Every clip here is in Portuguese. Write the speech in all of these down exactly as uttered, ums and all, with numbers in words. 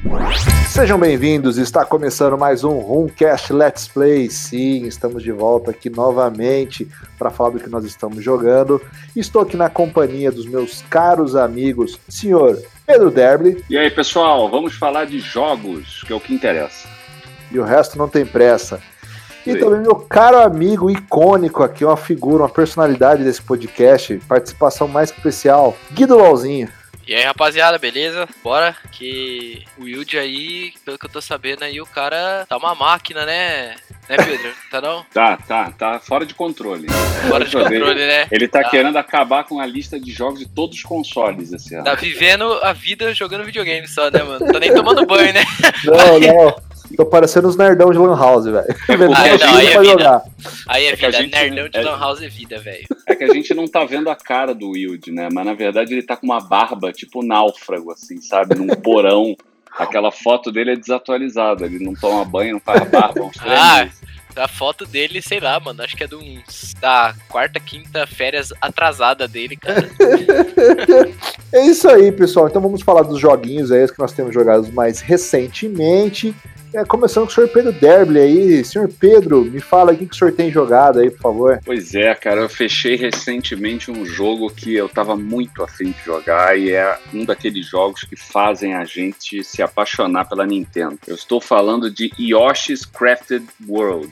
Sejam bem-vindos, está começando mais um RuneCast Let's Play. Sim, estamos de volta aqui novamente para falar do que nós estamos jogando. Estou aqui na companhia dos meus caros amigos, senhor Pedro Derby. E aí, pessoal, vamos falar de jogos, que é o que interessa. E o resto não tem pressa. E também meu caro amigo icônico aqui, uma figura, uma personalidade desse podcast, participação mais que especial, Guido Lauzinho. E aí, rapaziada, beleza? Bora, que o Wilde aí, pelo que eu tô sabendo aí, o cara tá uma máquina, né? Né, Pedro? Tá não? Tá, tá, tá fora de controle. Fora de controle, né? Ele tá, tá querendo acabar com a lista de jogos de todos os consoles esse ano. Tá vivendo a vida jogando videogame só, né, mano? Não tá nem tomando banho, né? Não, não. Tô parecendo os nerdão de Lan House, velho. É porque ah, não, aí, é jogar. aí é vida. É gente, Nerdão de é... Lan House é vida, velho. É que a gente não tá vendo a cara do Wilde, né? Mas na verdade ele tá com uma barba tipo náufrago, assim, sabe? Num porão. Aquela foto dele é desatualizada. Ele não toma banho, não faz barba. Uns três ah, meses. A foto dele, sei lá, mano. Acho que é de um, da quarta, quinta férias atrasada dele, cara. É isso aí, pessoal. Então vamos falar dos joguinhos aí que nós temos jogado mais recentemente. É, começando com o senhor Pedro Derby aí. Senhor Pedro, me fala aí o que o senhor tem jogado aí, por favor. Pois é, cara, eu fechei recentemente um jogo que eu tava muito afim de jogar e é um daqueles jogos que fazem a gente se apaixonar pela Nintendo. Eu estou falando de Yoshi's Crafted World.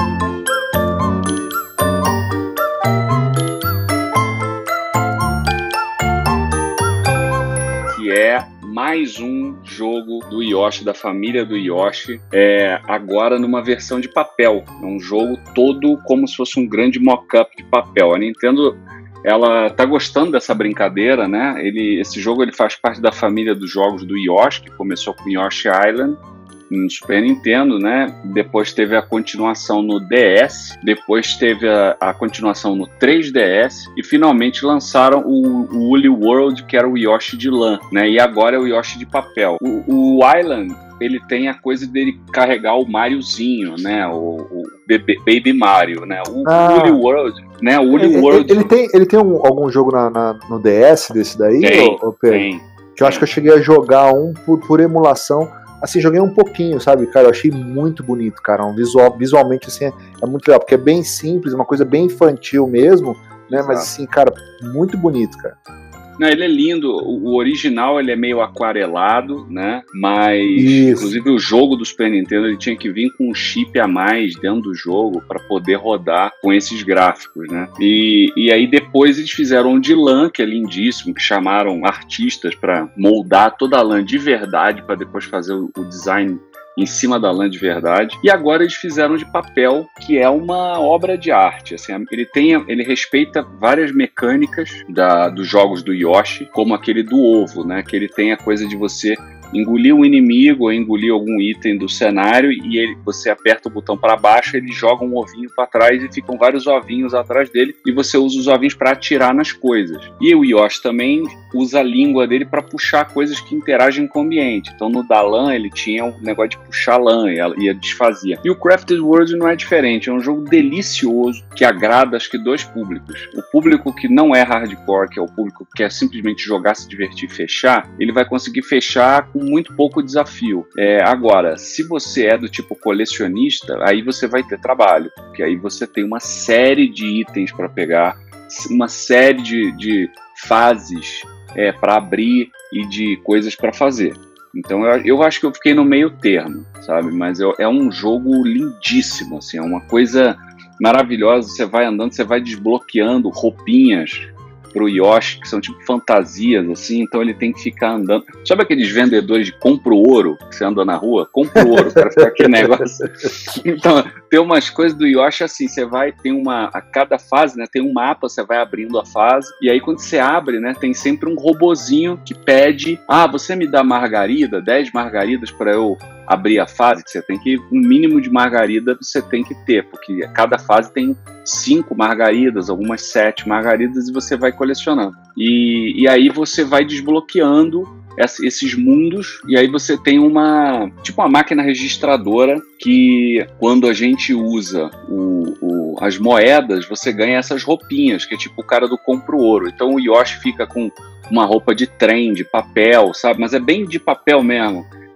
Que é mais um jogo do Yoshi, da família do Yoshi, é, agora numa versão de papel. É um jogo todo como se fosse um grande mock-up de papel. A Nintendo, ela tá gostando dessa brincadeira, né? Ele, esse jogo ele faz parte da família dos jogos do Yoshi, que começou com Yoshi Island, no Super Nintendo, né? Depois teve a continuação no D S, depois teve a, a continuação no três D S e finalmente lançaram o, o Woolly World, que era o Yoshi de lã, né? E agora é o Yoshi de papel. O, o Island, ele tem a coisa dele carregar o Mariozinho, né? O, o Baby Mario, né? O ah, Woolly World, né? O Woolly ele, World. Ele tem, ele tem um, algum jogo na, na, no D S desse daí? Tem, ou, ou tem. Que eu acho que eu cheguei a jogar um por, por emulação. Assim, joguei um pouquinho, sabe, cara, eu achei muito bonito, cara, um visual, visualmente, assim, é, é muito legal, porque é bem simples, uma coisa bem infantil mesmo, né, Exato. Mas assim, cara, muito bonito, cara. Não, ele é lindo, o, o original ele é meio aquarelado, né, mas Isso. Inclusive o jogo do Super Nintendo ele tinha que vir com um chip a mais dentro do jogo para poder rodar com esses gráficos, né, e, e aí depois eles fizeram um de lã, que é lindíssimo, que chamaram artistas para moldar toda a lã de verdade para depois fazer o, o design em cima da lã de verdade, e agora eles fizeram de papel, que é uma obra de arte, assim, ele, tem, ele respeita várias mecânicas da, dos jogos do Yoshi, como aquele do ovo, né, que ele tem a coisa de você engolir um inimigo ou engolir algum item do cenário e ele, você aperta o botão para baixo, ele joga um ovinho para trás e ficam vários ovinhos atrás dele e você usa os ovinhos para atirar nas coisas. E o Yoshi também usa a língua dele para puxar coisas que interagem com o ambiente. Então no da lã ele tinha um negócio de puxar lã e ela ia desfazia. E o Crafted World não é diferente, é um jogo delicioso que agrada acho que dois públicos. O público que não é hardcore, que é o público que quer simplesmente jogar, se divertir e fechar, ele vai conseguir fechar com muito pouco desafio. É, agora, se você é do tipo colecionista, aí você vai ter trabalho, porque aí você tem uma série de itens para pegar, uma série de, de fases é, para abrir e de coisas para fazer. Então eu, eu acho que eu fiquei no meio termo, sabe? Mas eu, é um jogo lindíssimo, assim, é uma coisa maravilhosa. Você vai andando, você vai desbloqueando roupinhas pro Yoshi, que são tipo fantasias, assim, então ele tem que ficar andando. Sabe aqueles vendedores de compro ouro, que você anda na rua? Compro ouro, quero ficar aquele negócio. Então, tem umas coisas do Yoshi assim, você vai, tem uma, a cada fase, né, tem um mapa, você vai abrindo a fase, e aí quando você abre, né, tem sempre um robozinho que pede, ah, você me dá margarida, dez margaridas para eu abrir a fase, que você tem que, um mínimo de margarida você tem que ter, porque cada fase tem cinco margaridas, algumas sete margaridas, e você vai colecionando. E, e aí você vai desbloqueando esses mundos, e aí você tem uma, tipo uma máquina registradora que quando a gente usa o, o, as moedas, você ganha essas roupinhas, que é tipo o cara do compro ouro. Então o Yoshi fica com uma roupa de trem, de papel, sabe? Mas é bem de papel mesmo.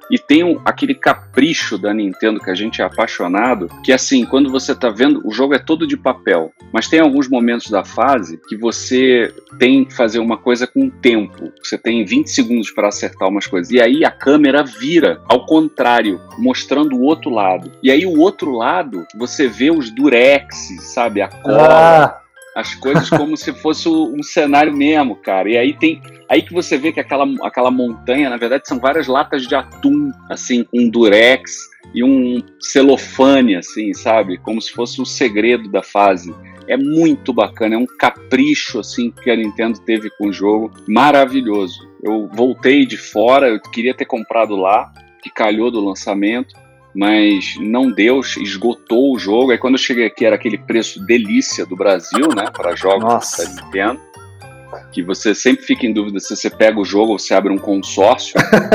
E tem um, aquele capricho da Nintendo que a gente é apaixonado, que assim, quando você tá vendo, o jogo é todo de papel, mas tem alguns momentos da fase que você tem que fazer uma coisa com tempo. Você tem vinte segundos para acertar umas coisas. E aí a câmera vira ao contrário, mostrando o outro lado. E aí o outro lado, você vê os durex, sabe? A cola. Ah. As coisas como se fosse um cenário mesmo, cara. E aí tem... Aí que você vê que aquela, aquela montanha, na verdade, são várias latas de atum, assim, com um durex e um celofane, assim, sabe? Como se fosse o segredo da fase. É muito bacana, é um capricho, assim, que a Nintendo teve com o jogo. Maravilhoso. Eu voltei de fora, eu queria ter comprado lá, que calhou do lançamento, mas não deu, esgotou o jogo. Aí quando eu cheguei aqui era aquele preço delícia do Brasil, né, para jogos Nossa. da Nintendo, que você sempre fica em dúvida se você pega o jogo ou se abre um consórcio.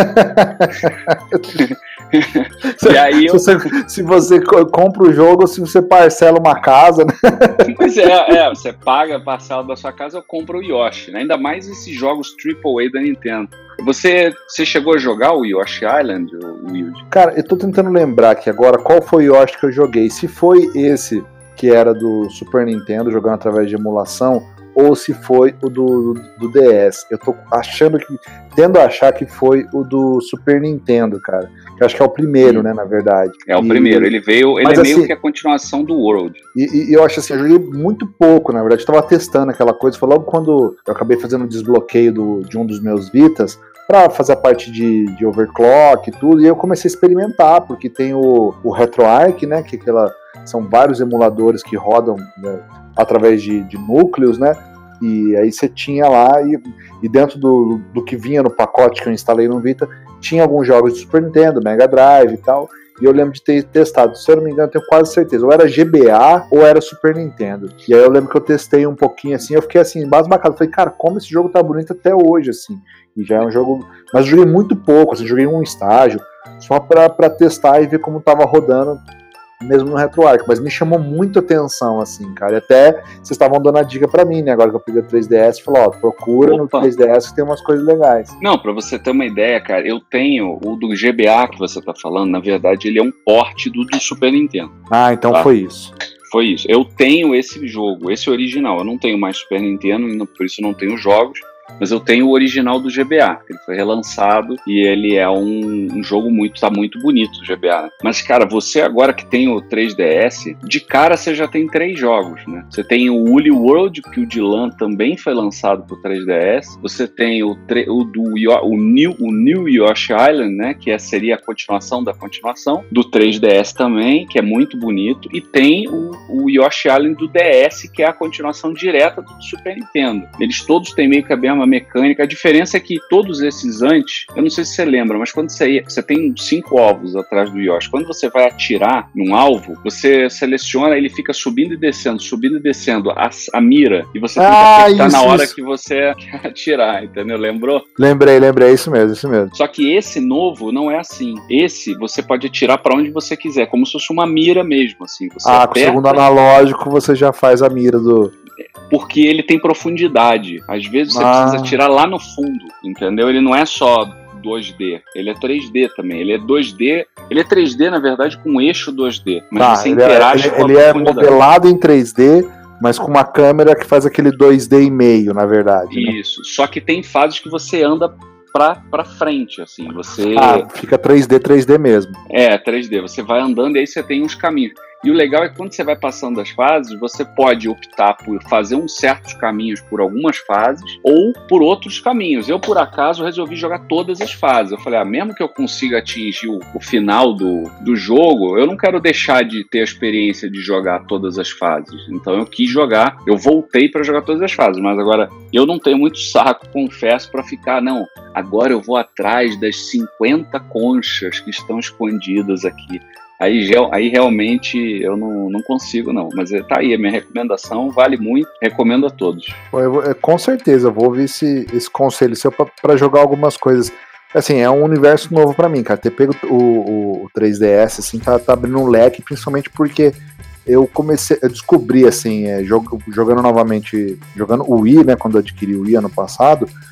E aí eu... se, você, se você compra o jogo ou se você parcela uma casa, né? Pois é, é, você paga a parcela da sua casa ou compra o Yoshi, né? Ainda mais esses jogos triple A da Nintendo. Você, você chegou a jogar o Yoshi Island, Wilde? Cara, eu tô tentando lembrar aqui agora qual foi o Yoshi que eu joguei. Se foi esse que era do Super Nintendo, jogando através de emulação, ou se foi o do, do, do D S. Eu tô achando que, tendo a achar que foi o do Super Nintendo, cara. Que eu acho que é o primeiro, né, na verdade. É o e, primeiro, ele veio, ele mas, é meio assim, que a continuação do World. E, e eu acho assim, eu joguei muito pouco, na verdade, eu tava testando aquela coisa, foi logo quando eu acabei fazendo um desbloqueio do, de um dos meus Vitas, pra fazer a parte de, de overclock e tudo, e eu comecei a experimentar, porque tem o, o RetroArch, né, que aquela, são vários emuladores que rodam, né, através de, de núcleos, né, e aí você tinha lá, e, e dentro do, do que vinha no pacote que eu instalei no Vita, tinha alguns jogos de Super Nintendo, Mega Drive e tal, e eu lembro de ter testado, se eu não me engano, eu tenho quase certeza, ou era G B A ou era Super Nintendo. E aí eu lembro que eu testei um pouquinho assim, eu fiquei assim, embasbacado, falei, cara, como esse jogo tá bonito até hoje, assim. E já é um jogo, mas eu joguei muito pouco, assim, joguei um estágio, só pra, pra testar e ver como tava rodando, mesmo no RetroArch, mas me chamou muito atenção, assim, cara, e até vocês estavam dando a dica pra mim, né, agora que eu peguei o três D S, falou, ó, procura Opa. no três D S que tem umas coisas legais. Não, pra você ter uma ideia, cara, eu tenho o do G B A que você tá falando, na verdade, ele é um port do, do Super Nintendo. Ah, então tá? Foi isso. Foi isso. Eu tenho esse jogo, esse original, eu não tenho mais Super Nintendo, por isso eu não tenho jogos, mas eu tenho o original do G B A, que ele foi relançado e ele é um, um jogo muito, tá muito bonito, o G B A. Mas, cara, você agora que tem o três D S, de cara você já tem três jogos, né? Você tem o Woolly World, que o Dylan também foi lançado pro três D S. Você tem o, o, do, o, New, o New Yoshi Island, né? Que é, seria a continuação da continuação, do três D S também, que é muito bonito. E tem o, o Yoshi Island do D S, que é a continuação direta do Super Nintendo. Eles todos têm meio que a mesma mecânica. A diferença é que todos esses antes, eu não sei se você lembra, mas quando você, você tem cinco alvos atrás do Yoshi, quando você vai atirar num alvo, você seleciona, ele fica subindo e descendo, subindo e descendo a, a mira, e você tem que ah, apertar isso, na hora isso. que você quer atirar, entendeu? Lembrou? Lembrei, lembrei, isso mesmo, isso mesmo. Só que esse novo não é assim. Esse você pode atirar pra onde você quiser, como se fosse uma mira mesmo, assim. Você ah, aperta, com o segundo analógico você já faz a mira do... Porque ele tem profundidade. Às vezes você ah. precisa atirar lá no fundo, entendeu? Ele não é só dois D, ele é três D também. Ele é dois D, ele é três D, na verdade, com eixo dois D. Mas ah, você interage ele, ele, com ele é modelado em três D, mas com uma câmera que faz aquele dois D e meio, na verdade. Isso, né? Só que tem fases que você anda pra, pra frente, assim, você... Ah, fica três D, três D mesmo. É, três D, você vai andando e aí você tem uns caminhos. E o legal é que quando você vai passando as fases, você pode optar por fazer uns certos caminhos por algumas fases ou por outros caminhos. Eu, por acaso, resolvi jogar todas as fases. Eu falei, ah, mesmo que eu consiga atingir o, o final do, do jogo, eu não quero deixar de ter a experiência de jogar todas as fases. Então eu quis jogar, eu voltei para jogar todas as fases, mas agora eu não tenho muito saco, confesso, para ficar, não, agora eu vou atrás das cinquenta conchas que estão escondidas aqui. Aí, aí realmente eu não, não consigo, não. Mas tá aí, a minha recomendação vale muito, recomendo a todos. Eu, com certeza, eu vou ouvir esse, esse conselho seu para jogar algumas coisas. Assim, é um universo novo para mim, cara. Ter pego o, o, o três D S, assim, tá, tá abrindo um leque, principalmente porque eu comecei, eu descobri, assim, é, jog, jogando novamente, jogando o Wii, né, quando eu adquiri o Wii ano passado,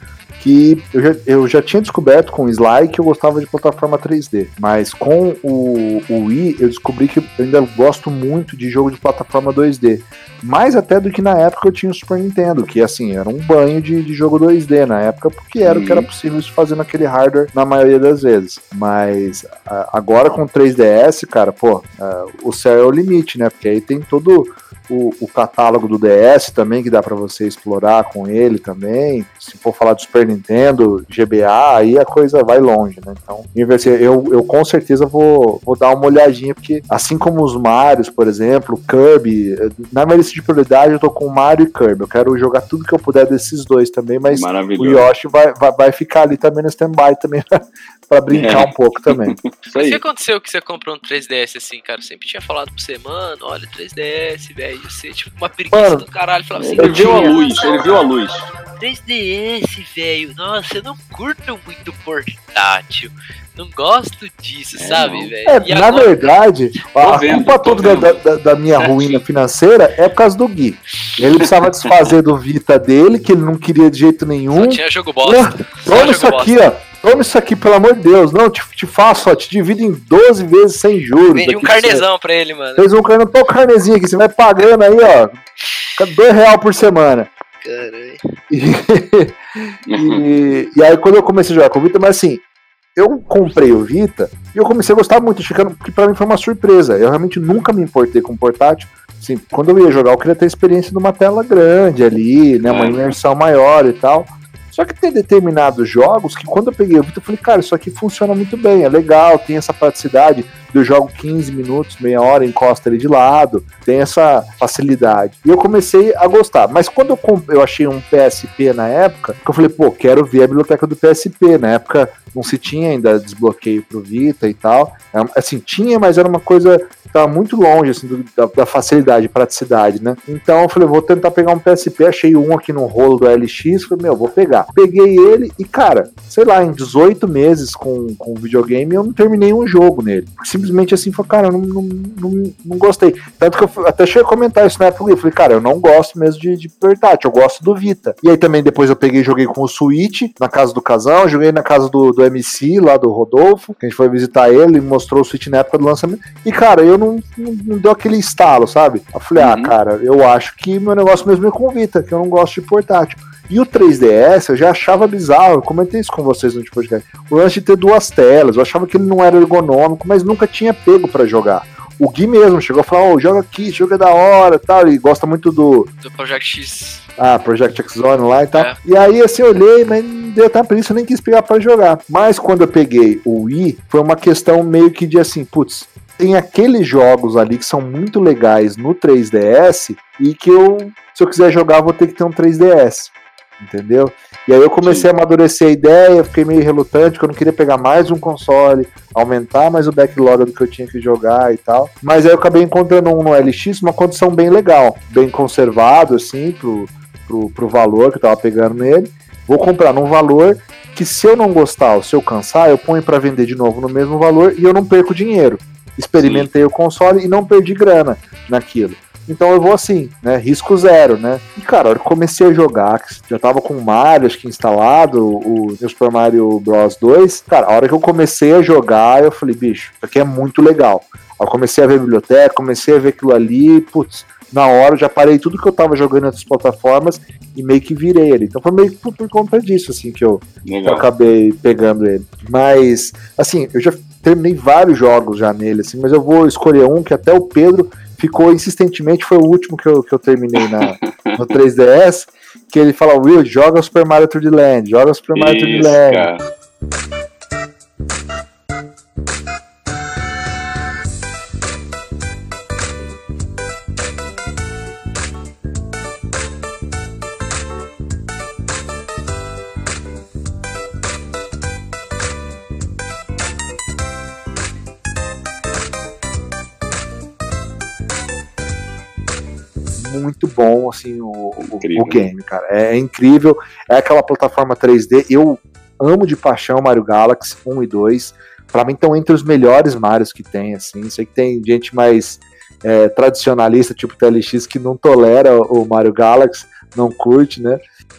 que eu já, eu já tinha descoberto com o Sly que eu gostava de plataforma três D, mas com o, o Wii eu descobri que eu ainda gosto muito de jogo de plataforma dois D, mais até do que na época eu tinha o Super Nintendo, que assim, era um banho de, de jogo dois D na época, porque era uhum. o que era possível de fazer naquele hardware na maioria das vezes, mas a, agora com o três D S, cara, pô, a, o céu é o limite, né, porque aí tem todo o, o catálogo do D S também, que dá pra você explorar com ele também, se for falar do Super Nintendo, G B A, aí a coisa vai longe, né, então eu, eu com certeza vou, vou dar uma olhadinha, porque assim como os Marios, por exemplo, Kirby, na minha lista de prioridade eu tô com Mario e Kirby, eu quero jogar tudo que eu puder desses dois também, mas o Yoshi vai, vai, vai ficar ali também no stand-by também pra brincar é. um pouco também. Isso aí. O que aconteceu que você comprou um três D S assim, cara? Eu sempre tinha falado pra você, mano, olha, três D S, velho, você tipo uma preguiça mano, do caralho, falava assim, ele viu a luz, ele viu a luz. três D S, velho, nossa, eu não curto muito portátil. Não gosto disso, é, sabe, velho? É, na agora... verdade, a vendo, culpa toda da, da, da minha ruína financeira é por causa do Gui. Ele precisava desfazer do Vita dele, que ele não queria de jeito nenhum. Só tinha jogo bosta. Toma isso aqui, ó. Toma isso aqui, pelo amor de Deus. Não, te, te faço, ó. Te divido em doze vezes sem juros. Vendi um carnezão pra ele, mano. Fez um carnezão, tô carnezinho aqui. Você vai pagando aí, ó. dois reais por semana. Caralho. E, e, e aí, quando eu comecei a jogar com o Vita, mas assim. Eu comprei o Vita e eu comecei a gostar muito, achando que pra mim foi uma surpresa. Eu realmente nunca me importei com portátil. Assim, quando eu ia jogar, eu queria ter a experiência de uma tela grande ali, né, uma imersão maior e tal. Só que tem determinados jogos que quando eu peguei o Vita, eu falei, cara, isso aqui funciona muito bem, é legal, tem essa praticidade. Eu jogo quinze minutos, meia hora, encosta ele de lado, tem essa facilidade. E eu comecei a gostar. Mas quando eu, comp... eu achei um P S P na época, que eu falei, pô, quero ver a biblioteca do P S P. Na época não se tinha ainda desbloqueio pro Vita e tal. Assim, tinha, mas era uma coisa que estava muito longe assim, do, da, da facilidade, praticidade, né? Então eu falei, vou tentar pegar um P S P. Achei um aqui no rolo do L X, falei, meu, vou pegar. Peguei ele e, cara, sei lá, em dezoito meses com, com o videogame, eu não terminei um jogo nele. Simplesmente assim, falei, cara, eu não, não, não, não gostei. Tanto que eu até cheguei a comentar isso na época, eu falei, cara, eu não gosto mesmo de, de portátil, eu gosto do Vita. E aí também depois eu peguei e joguei com o Switch, na casa do Casão, joguei na casa do, do M C, lá do Rodolfo, que a gente foi visitar ele, mostrou o Switch na época do lançamento. E, cara, eu não, não, não deu aquele estalo, sabe? Eu falei, uhum. ah, cara, eu acho que meu negócio mesmo é com o Vita, que eu não gosto de portátil. E o três D S eu já achava bizarro, eu comentei isso com vocês no último podcast. O lance de ter duas telas, eu achava que ele não era ergonômico, mas nunca tinha pego pra jogar. O Gui mesmo chegou a falar, oh, joga aqui, joga da hora e tal, ele gosta muito do... Do Project X. Ah, Project X Zone lá e tal. É. E aí assim eu olhei, mas não deu até por isso, eu nem quis pegar pra jogar. Mas quando eu peguei o Wii, foi uma questão meio que de assim, putz, tem aqueles jogos ali que são muito legais no três D S e que eu, se eu quiser jogar, vou ter que ter um três D S. Entendeu? E aí eu comecei Sim. a amadurecer a ideia, fiquei meio relutante, porque eu não queria pegar mais um console, aumentar mais o backlog do que eu tinha que jogar e tal. Mas aí eu acabei encontrando um no L X, uma condição bem legal, bem conservado, assim, pro, pro, pro valor que eu tava pegando nele. Vou comprar num valor que, se eu não gostar ou se eu cansar, eu ponho pra vender de novo no mesmo valor e eu não perco dinheiro. Experimentei Sim. o console e não perdi grana naquilo. Então eu vou assim, né, risco zero, né. E cara, a hora que comecei a jogar, que já tava com o Mario, acho que instalado, o Super Mario Bros dois, cara, a hora que eu comecei a jogar, eu falei, bicho, isso aqui é muito legal. Eu comecei a ver a biblioteca, comecei a ver aquilo ali, putz, na hora eu já parei tudo que eu tava jogando em outras plataformas e meio que virei ali. Então foi meio que por, por conta disso, assim, que eu, que eu acabei pegando ele. Mas, assim, eu já terminei vários jogos já nele, assim, mas eu vou escolher um que até o Pedro ficou insistentemente, foi o último que eu, que eu terminei na, no três D S, que ele fala, Will, joga o Super Mario três D Land, joga o Super Mario três D Land. Cara. Muito bom, assim, o, o, o game, cara. É, é incrível. É aquela plataforma três D. Eu amo de paixão Mario Galaxy um e dois. Pra mim estão entre os melhores Marios que tem, assim. Sei que tem gente mais é, tradicionalista, tipo T L X, que não tolera o Mario Galaxy, não curte, né?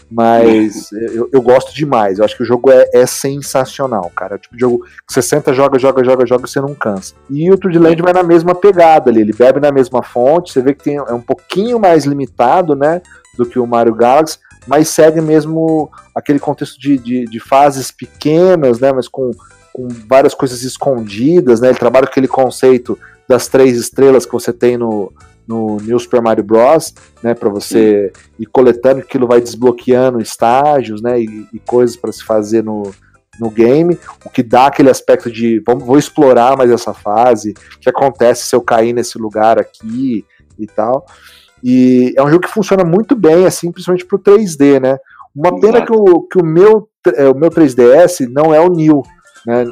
Mas eu, eu gosto demais. Eu acho que o jogo é, é sensacional, cara. É o tipo de jogo que você senta, joga, joga, joga, joga e você não cansa. E o três D Land vai na mesma pegada ali. Ele bebe na mesma fonte. Você vê que tem, é um pouquinho mais limitado, né? Do que o Mario Galaxy, mas segue mesmo aquele contexto de, de, de fases pequenas, né? Mas com, com várias coisas escondidas, né? Ele trabalha com aquele conceito das três estrelas que você tem no. no New Super Mario Bros, né, para você ir coletando, aquilo vai desbloqueando estágios, né, e, e coisas para se fazer no, no game, o que dá aquele aspecto de, vamos, vou explorar mais essa fase, o que acontece se eu cair nesse lugar aqui e tal, e é um jogo que funciona muito bem, assim, principalmente pro três D, né, uma pena que o, que o, meu, o meu três D S não é o New, né,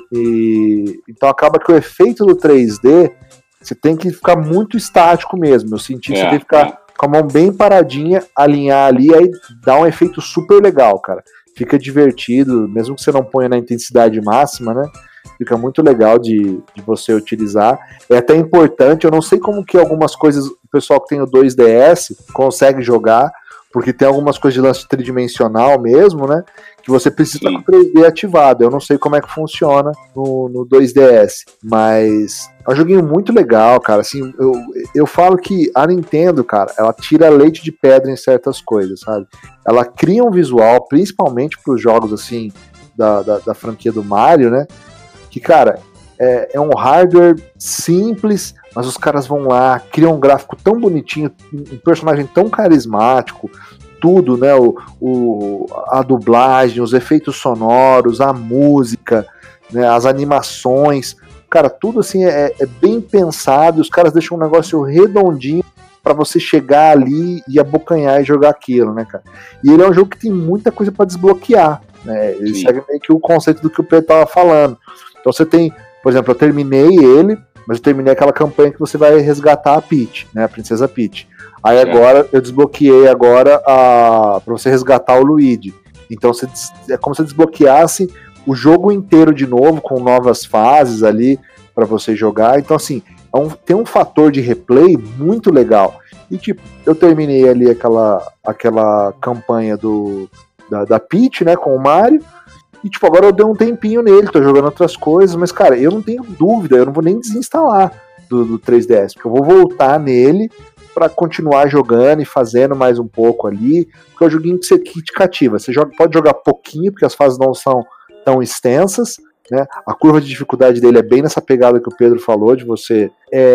e, então acaba que o efeito do três D você tem que ficar muito estático mesmo. Eu senti que é, você tem que ficar é. com a mão bem paradinha, alinhar ali, aí dá um efeito super legal, cara. Fica divertido, mesmo que você não ponha na intensidade máxima, né? Fica muito legal de, de você utilizar. É até importante, eu não sei como que algumas coisas, o pessoal que tem o dois D S consegue jogar, porque tem algumas coisas de lance tridimensional mesmo, né? Que você precisa estar com o três D ativado. Eu não sei como é que funciona no, no dois D S, mas é um joguinho muito legal, cara. Assim, eu, eu falo que a Nintendo, cara, ela tira leite de pedra em certas coisas, sabe? Ela cria um visual, principalmente para os jogos assim da, da, da franquia do Mario, né? Que, cara, é, é um hardware simples, mas os caras vão lá, criam um gráfico tão bonitinho, um personagem tão carismático, tudo, né, o, o, a dublagem, os efeitos sonoros, a música, né, as animações, cara, tudo assim é, é bem pensado, os caras deixam um negócio redondinho para você chegar ali e abocanhar e jogar aquilo, né, cara. E ele é um jogo que tem muita coisa para desbloquear, né, ele Sim. segue meio que o conceito do que o Pedro tava falando. Então você tem, por exemplo, eu terminei ele, mas eu terminei aquela campanha que você vai resgatar a Peach, né, a Princesa Peach. Aí é. agora eu desbloqueei agora a para você resgatar o Luigi. Então você, é como se desbloqueasse o jogo inteiro de novo, com novas fases ali para você jogar. Então assim, é um, tem um fator de replay muito legal. E tipo, eu terminei ali aquela, aquela campanha do, da, da Peach, né, com o Mario. E tipo, agora eu dei um tempinho nele, tô jogando outras coisas, mas cara, eu não tenho dúvida, eu não vou nem desinstalar do, do três D S, porque eu vou voltar nele para continuar jogando e fazendo mais um pouco ali, porque é um joguinho que, você, que te cativa. Você joga, pode jogar pouquinho, porque as fases não são tão extensas, né? A curva de dificuldade dele é bem nessa pegada que o Pedro falou, de você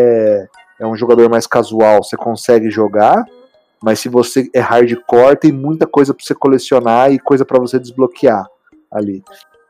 é, é um jogador mais casual, você consegue jogar, mas se você é hardcore, tem muita coisa para você colecionar e coisa para você desbloquear ali.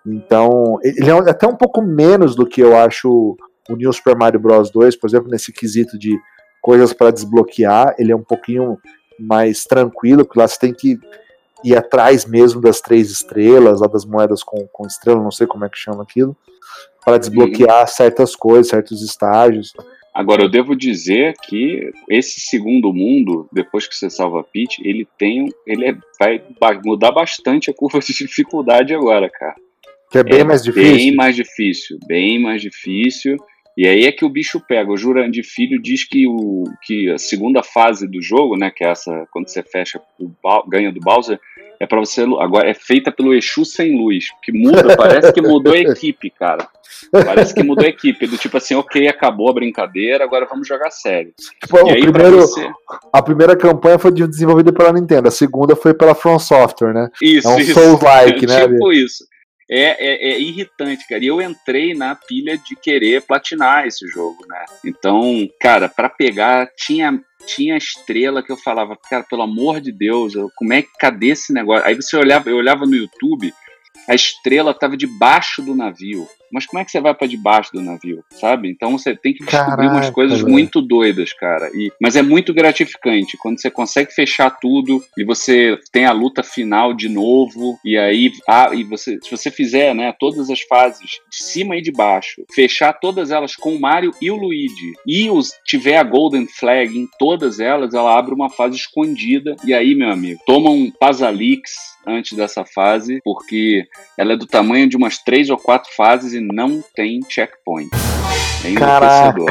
Então, ele é até um pouco menos do que eu acho o New Super Mario Bros. dois, por exemplo, nesse quesito de coisas para desbloquear. Ele é um pouquinho mais tranquilo, porque lá você tem que ir atrás mesmo das três estrelas, lá das moedas com, com estrela, não sei como é que chama aquilo, para desbloquear uhum. certas coisas, certos estágios. Agora, eu devo dizer que esse segundo mundo, depois que você salva a Peach, ele tem, ele é, vai mudar bastante a curva de dificuldade agora, cara. Que é bem é mais difícil? Bem mais difícil, bem mais difícil. E aí é que o bicho pega. O Jurandir Filho diz que, o, que a segunda fase do jogo, né, que é essa, quando você fecha o ganha do Bowser, é para você, agora é feita pelo Exu sem luz, que muda, parece que mudou a equipe, cara. Parece que mudou a equipe, do tipo assim, ok, acabou a brincadeira, agora vamos jogar sério. Tipo, e aí, primeiro, você... A primeira campanha foi desenvolvida pela Nintendo, a segunda foi pela From Software, né? Isso, é um isso. Souls-like, é, né? Tipo isso. É, é, é irritante, cara. E eu entrei na pilha de querer platinar esse jogo, né? Então, cara, pra pegar, tinha... tinha estrela que eu falava, cara, pelo amor de Deus, eu, como é que, cadê esse negócio? Aí você olhava, eu olhava no YouTube, a estrela tava debaixo do navio. Mas como é que você vai pra debaixo do navio, sabe? Então você tem que descobrir Caraca, umas coisas velho. muito doidas, cara. E, mas é muito gratificante quando você consegue fechar tudo e você tem a luta final de novo. E aí, ah, e você, se você fizer, né, todas as fases de cima e de baixo, fechar todas elas com o Mario e o Luigi, e os, tiver a Golden Flag em todas elas, ela abre uma fase escondida. E aí, meu amigo, toma um Pasalix antes dessa fase, porque ela é do tamanho de umas três ou quatro fases e não tem checkpoint. É Caraca,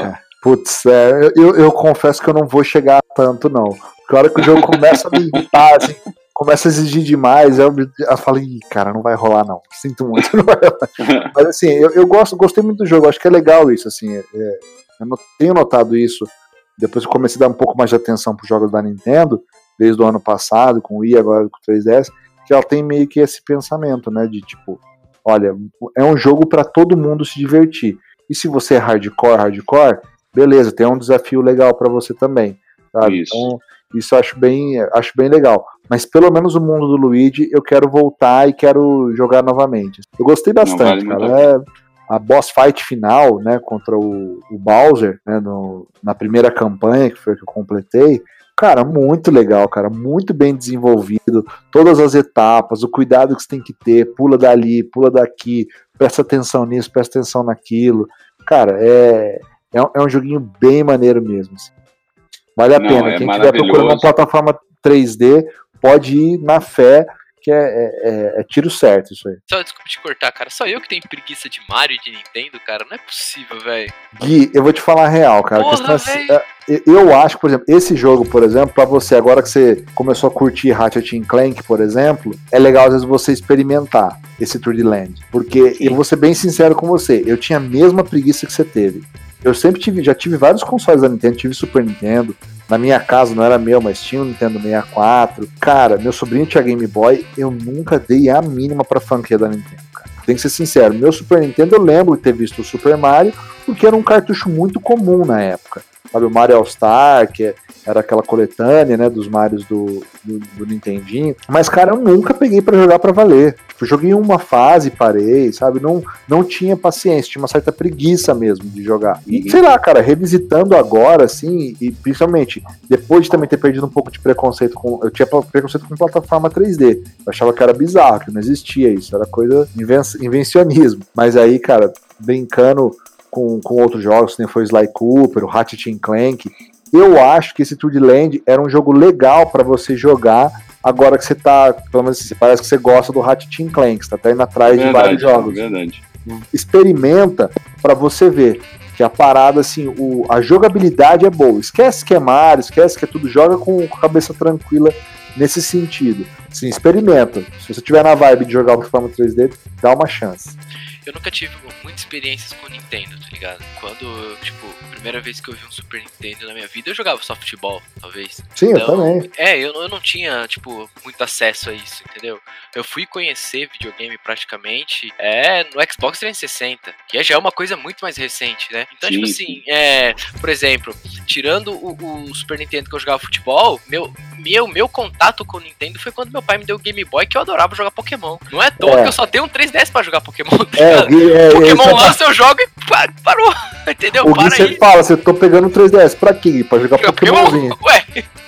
Putz, é, eu, eu confesso que eu não vou chegar tanto, não. Porque a hora que o jogo começa a me irritar, assim, começa a exigir demais, eu, eu falo, ih, cara, não vai rolar, não. Sinto muito, não vai rolar. Mas assim, eu, eu gosto, gostei muito do jogo, acho que é legal isso, assim. É, eu não, tenho notado isso, depois que eu comecei a dar um pouco mais de atenção pros jogos da Nintendo, desde o ano passado, com o Wii, agora com o três D S, que ela tem meio que esse pensamento, né, de tipo, olha, é um jogo pra todo mundo se divertir. E se você é hardcore, hardcore, beleza, tem um desafio legal pra você também, sabe? Isso. Então, isso eu acho bem, acho bem legal. Mas pelo menos o mundo do Luigi eu quero voltar e quero jogar novamente. Eu gostei bastante, vale cara. É, a boss fight final, né, contra o, o Bowser, né, no, na primeira campanha, que foi a que eu completei, cara, muito legal, cara, muito bem desenvolvido, todas as etapas, o cuidado que você tem que ter, pula dali, pula daqui, presta atenção nisso, presta atenção naquilo, cara, é, é, um, é um joguinho bem maneiro mesmo, assim. Vale a Não, pena, é quem estiver procurando uma plataforma três D, pode ir na fé, que é, é, é tiro certo isso aí. Só desculpa te cortar, cara, só eu que tenho preguiça de Mario e de Nintendo, cara, não é possível, velho. Gui, eu vou te falar a real, cara. Porra, é, eu acho, por exemplo, esse jogo, por exemplo, pra você, agora que você começou a curtir Ratchet and Clank, por exemplo, é legal às vezes você experimentar esse três D Land, porque Sim. eu vou ser bem sincero com você, eu tinha a mesma preguiça que você teve. Eu sempre tive, já tive vários consoles da Nintendo, tive Super Nintendo, na minha casa não era meu, mas tinha o Nintendo sessenta e quatro. Cara, meu sobrinho tinha Game Boy, eu nunca dei a mínima pra franquia da Nintendo, cara. Tem que ser sincero, meu Super Nintendo eu lembro de ter visto o Super Mario, porque era um cartucho muito comum na época. Sabe, o Mario All-Star, que era aquela coletânea, né, dos Marios do, do, do Nintendinho. Mas, cara, eu nunca peguei pra jogar pra valer. Tipo, joguei uma fase e parei, sabe? Não, não tinha paciência, tinha uma certa preguiça mesmo de jogar. E, sei lá, cara, revisitando agora, assim, e principalmente, depois de também ter perdido um pouco de preconceito com... Eu tinha preconceito com plataforma três D. Eu achava que era bizarro, que não existia isso. Era coisa inven invencionismo. Mas aí, cara, brincando... Com, com outros jogos, que nem foi o Sly Cooper, o Ratchet and Clank, eu acho que esse três D Land era um jogo legal pra você jogar, agora que você tá, pelo menos assim, parece que você gosta do Ratchet and Clank, você tá até indo atrás verdade, de vários jogos. Verdade. Experimenta pra você ver que a parada, assim, o, a jogabilidade é boa. Esquece que é Mario, esquece que é tudo, joga com a cabeça tranquila nesse sentido. Assim, experimenta. Se você tiver na vibe de jogar o plataforma três D, dá uma chance. Eu nunca tive muitas experiências com Nintendo, tá ligado? Quando, tipo, a primeira vez que eu vi um Super Nintendo na minha vida, eu jogava só futebol, talvez. Sim, então, eu também. É, eu, eu não tinha, tipo, muito acesso a isso, entendeu? Eu fui conhecer videogame praticamente é, no Xbox trezentos e sessenta, que já é uma coisa muito mais recente, né? Então, Sim. tipo assim, é, por exemplo, tirando o, o Super Nintendo que eu jogava futebol, meu, meu, meu contato com o Nintendo foi quando meu pai me deu o Game Boy, que eu adorava jogar Pokémon. Não é à toa é. que eu só tenho um três D S pra jogar Pokémon, tá é, é, Pokémon é, lança, eu jogo e parou, entendeu? O Para Gui sempre fala, você tô pegando o três D S pra quê? Pra jogar Pokémonzinho. Ué,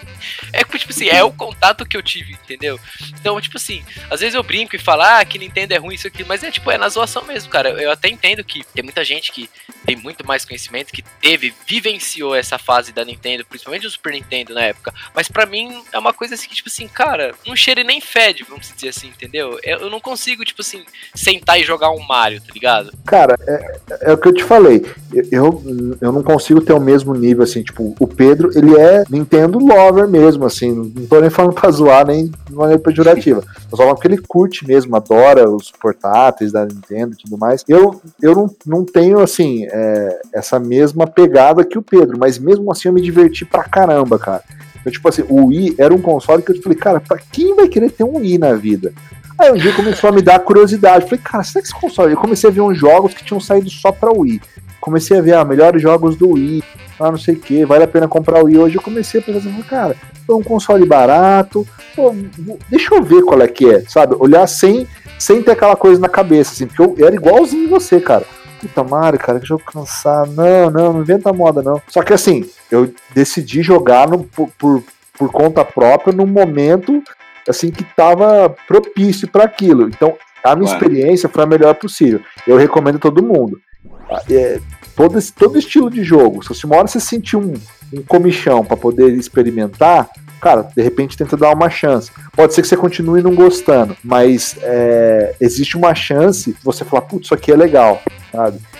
é tipo assim, é o contato que eu tive, entendeu? Então, tipo assim, às vezes eu brinco e falo, ah, que Nintendo é ruim, isso aqui, mas é tipo, é na zoação mesmo, cara. Eu até entendo que tem muita gente que tem muito mais conhecimento, que teve, vivenciou essa fase da Nintendo, principalmente o Super Nintendo na época, mas pra mim é uma coisa assim que, tipo assim, cara, não cheira e nem fede, vamos dizer assim, entendeu? Eu não consigo, tipo assim, sentar e jogar um Mario, tá ligado? Cara, é, é o que eu te falei, eu, eu não consigo ter o mesmo nível, assim, tipo, o Pedro, ele é Nintendo lover mesmo, assim, não tô nem falando pra zoar, nem de maneira pejorativa, eu só falo porque ele curte mesmo, adora os portáteis da Nintendo e tudo mais. Eu, eu não, não tenho, assim, é, essa mesma pegada que o Pedro, mas mesmo assim eu me diverti pra caramba, cara. Então, tipo assim, o Wii era um console que eu falei, cara, pra quem vai querer ter um Wii na vida? Aí um dia começou a me dar curiosidade, falei, cara, será que esse console... Eu comecei a ver uns jogos que tinham saído só pra Wii, comecei a ver, ah, melhores jogos do Wii, ah, não sei o que, vale a pena comprar o Wii. Hoje eu comecei a pensar assim, cara, foi um console barato, pô, deixa eu ver qual é que é, sabe? Olhar sem, sem ter aquela coisa na cabeça, assim, porque eu era igualzinho você, cara. Puta, Mario, cara, que jogo cansado. Não, não, não inventa moda, não. Só que assim, eu decidi jogar no, por, por, por conta própria num momento, assim, que tava propício para aquilo. Então, a minha Ué. experiência foi a melhor possível. Eu recomendo a todo mundo. É, todo, esse, todo estilo de jogo, se uma hora você sentir um, um comichão para poder experimentar, cara, de repente tenta dar uma chance. Pode ser que você continue não gostando, mas é, existe uma chance de você falar, putz, isso aqui é legal, sabe?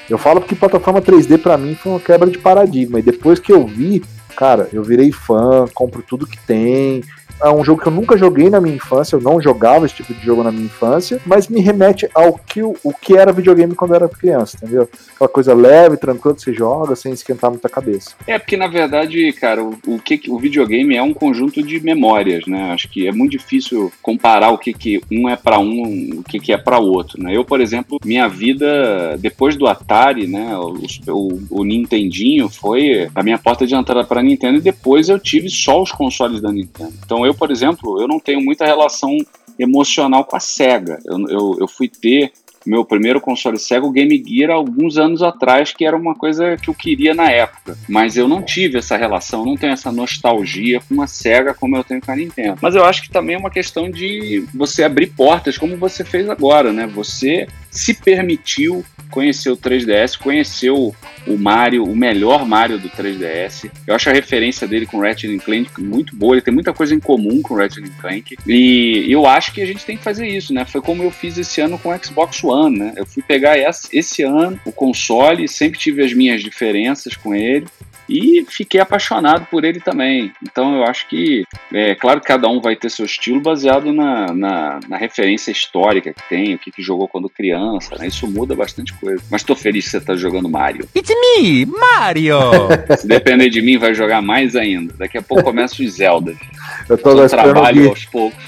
Eu falo porque plataforma três D pra mim foi uma quebra de paradigma, e depois que eu vi, cara, eu virei fã, compro tudo que tem. É um jogo que eu nunca joguei na minha infância, eu não jogava esse tipo de jogo na minha infância, mas me remete ao que, o que era videogame quando eu era criança, entendeu? Aquela coisa leve, tranquila que você joga, sem esquentar muita cabeça. É, porque na verdade, cara, o, o, que, o videogame é um conjunto de memórias, né? Acho que é muito difícil comparar o que, que um é pra um, o que, que é pra outro, né? Eu, por exemplo, minha vida, depois do Atari, né, o, o, o Nintendinho foi a minha porta de entrada pra Nintendo, e depois eu tive só os consoles da Nintendo. Então eu, por exemplo, eu não tenho muita relação emocional com a Sega. Eu, eu, eu fui ter meu primeiro console Sega, o Game Gear, há alguns anos atrás, que era uma coisa que eu queria na época. Mas eu não tive essa relação, não tenho essa nostalgia com a Sega como eu tenho com a Nintendo. Mas eu acho que também é uma questão de você abrir portas, como você fez agora, né? Você se permitiu conhecer o três D S, conheceu o Mario, o melhor Mario do três D S. Eu acho a referência dele com o Ratchet and Clank muito boa, ele tem muita coisa em comum com o Ratchet and Clank, e eu acho que a gente tem que fazer isso, né? Foi como eu fiz esse ano com o Xbox One, né? Eu fui pegar esse ano o console, sempre tive as minhas diferenças com ele, e fiquei apaixonado por ele também. Então eu acho que, é claro que cada um vai ter seu estilo baseado na, na, na referência histórica que tem, o que, que jogou quando criança, né? Isso muda bastante coisa. Mas tô feliz que você tá jogando Mario. It's me, Mario! Se depender de mim, vai jogar mais ainda. Daqui a pouco começa os Zeldas. Eu tô Só trabalho aos poucos.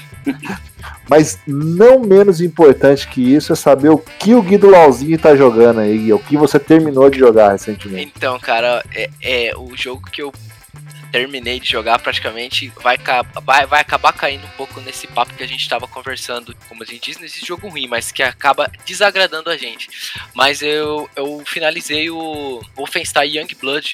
Mas não menos importante que isso é saber o que o Guido Lauzinho tá jogando aí, o que você terminou de jogar recentemente. Então, cara, é, é o jogo que eu terminei de jogar praticamente vai, vai, vai acabar caindo um pouco nesse papo que a gente tava conversando, como a gente diz, nesse jogo ruim, mas que acaba desagradando a gente. Mas eu, eu finalizei o Wolfenstein Youngblood.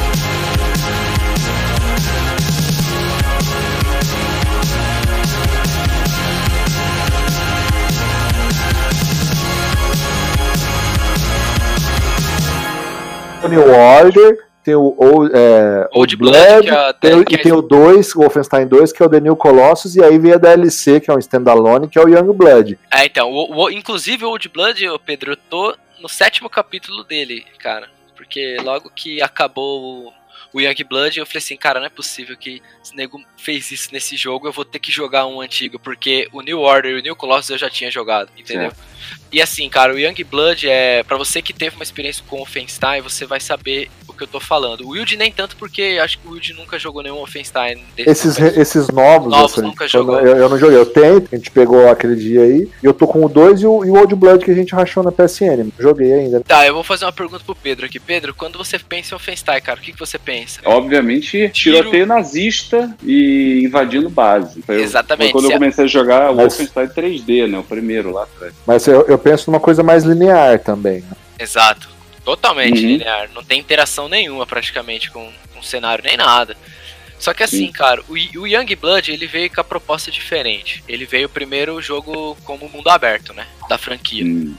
New Order, tem o Old, é, Old Blood, Blood que é, tem, que é... e tem o dois, o Wolfenstein dois, que é o The New Colossus, e aí vem a D L C, que é um standalone, que é o Youngblood. É, então, o, o, inclusive o Old Blood, Pedro, eu tô no sétimo capítulo dele, cara, porque logo que acabou o, o Youngblood, eu falei assim, cara, não é possível que esse nego fez isso nesse jogo, eu vou ter que jogar um antigo, porque o New Order e o New Colossus eu já tinha jogado, entendeu? Certo. E assim, cara, o Youngblood é... Pra você que teve uma experiência com o Wolfenstein, você vai saber o que eu tô falando. O Wilde nem tanto, porque acho que o Wilde nunca jogou nenhum Wolfenstein. Esses, esses novos, novos assim, nunca jogou. Eu, eu não joguei. Eu tenho, a gente pegou aquele dia aí, e eu tô com o dois e o, e o Old Blood que a gente rachou na P S N. Joguei ainda. Tá, eu vou fazer uma pergunta pro Pedro aqui. Pedro, quando você pensa em Wolfenstein, cara, o que, que você pensa? Obviamente, tiroteio nazista e invadindo base. Foi Exatamente. Foi quando eu comecei a jogar o Mas... Wolfenstein três D, né? O primeiro lá atrás. Mas eu, eu penso numa coisa mais linear também, né? Exato. Totalmente uhum. linear. Não tem interação nenhuma praticamente com, com o cenário, nem nada. Só que assim, Sim. cara, o, o Youngblood, ele veio com a proposta diferente. Ele veio primeiro o jogo como mundo aberto, né? Da franquia. Hum.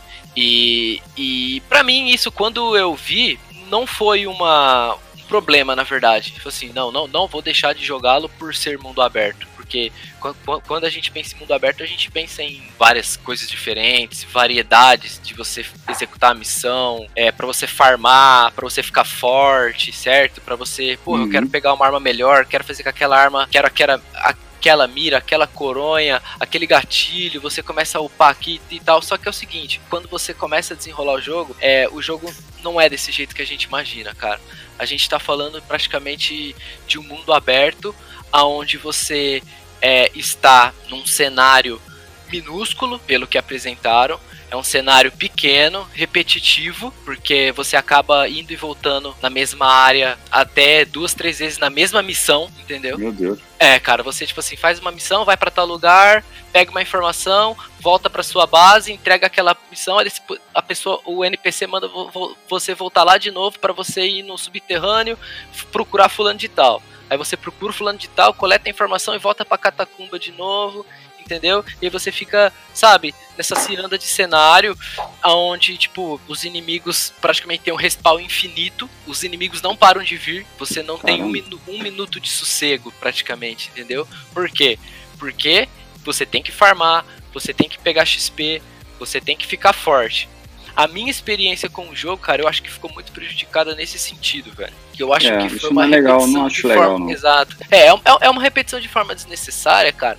E, e pra mim, isso, quando eu vi, não foi uma, um problema, na verdade. Tipo assim, não, não, não vou deixar de jogá-lo por ser mundo aberto. Porque quando a gente pensa em mundo aberto, a gente pensa em várias coisas diferentes, variedades de você executar a missão, é, para você farmar, para você ficar forte, certo? Para você, pô, uhum. eu quero pegar uma arma melhor, quero fazer com aquela arma, quero aquela... aquela mira, aquela coronha, aquele gatilho, você começa a upar aqui e tal, só que é o seguinte, quando você começa a desenrolar o jogo, é, o jogo não é desse jeito que a gente imagina, cara. A gente tá falando praticamente de um mundo aberto, aonde você é, está num cenário minúsculo, pelo que apresentaram. É um cenário pequeno, repetitivo, porque você acaba indo e voltando na mesma área até duas, três vezes na mesma missão, entendeu? Meu Deus. É, cara, você, tipo assim, faz uma missão, vai pra tal lugar, pega uma informação, volta pra sua base, entrega aquela missão, a pessoa, o N P C manda você voltar lá de novo pra você ir no subterrâneo, procurar fulano de tal. Aí você procura fulano de tal, coleta a informação e volta pra catacumba de novo, entendeu? E aí você fica, sabe, nessa ciranda de cenário, onde, tipo, os inimigos praticamente têm um respawn infinito, os inimigos não param de vir, você não Caramba. tem um, minu- um minuto de sossego, praticamente, entendeu? Por quê? Porque você tem que farmar, você tem que pegar X P, você tem que ficar forte. a minha experiência com o jogo, cara, eu acho que ficou muito prejudicada nesse sentido, velho. Que eu acho É, que isso foi uma não é legal, repetição não acho de legal, forma... não. Exato. É, é, um- é uma repetição de forma desnecessária, cara,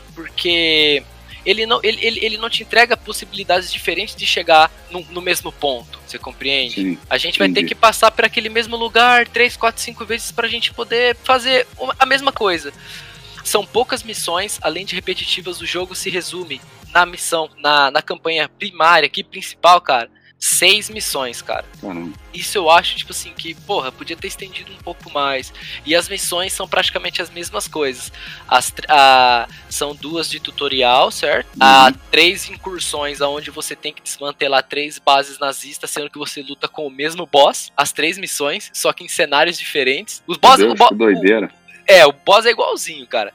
porque ele não, ele, ele, ele não te entrega possibilidades diferentes de chegar no, no mesmo ponto, você compreende? Sim, A gente vai ter entendi. que passar por aquele mesmo lugar três, quatro, cinco vezes pra gente poder fazer uma- a mesma coisa. São poucas missões, além de repetitivas, o jogo se resume na missão, na, na campanha primária aqui, principal, cara, seis missões, cara. Caramba. Isso eu acho, tipo assim, que, porra, podia ter estendido um pouco mais. E as missões são praticamente as mesmas coisas. As, tr- a, são duas de tutorial, certo? Há três incursões onde você tem que desmantelar três bases nazistas, sendo que você luta com o mesmo boss. As três missões, só que em cenários diferentes. Os boss, Meu o Deus, bo- que doideira. o- é, o boss é igualzinho, cara.